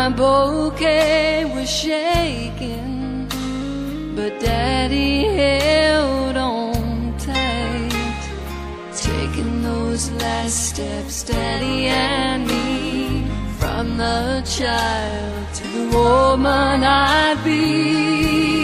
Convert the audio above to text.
my bouquet was shaking, but Daddy held on tight. Taking those last steps, Daddy and me, from the child to the woman I'd be.